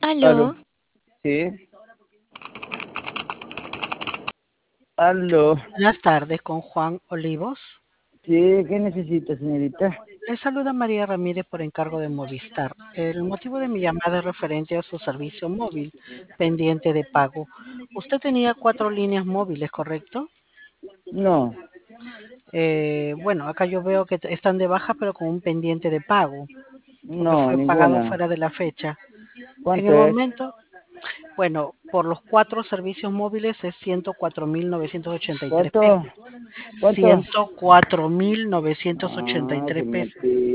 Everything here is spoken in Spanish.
Aló, Aló, sí, aló, buenas tardes con Juan Olivos. sí, ¿qué necesita, señorita? Le saluda María Ramírez por encargo de Movistar. El motivo de mi llamada es referente a su servicio móvil pendiente de pago. Usted tenía 4 líneas móviles, ¿correcto? No, Bueno, acá yo veo que están de baja, pero con un pendiente de pago, porque no, fue pagado ninguna. fuera de la fecha. En ¿Cuánto el es? momento, bueno, por los 4 servicios móviles es 104.983 ¿Cuánto? pesos. ¿Cuánto? 104.983 Ah, que me pesos.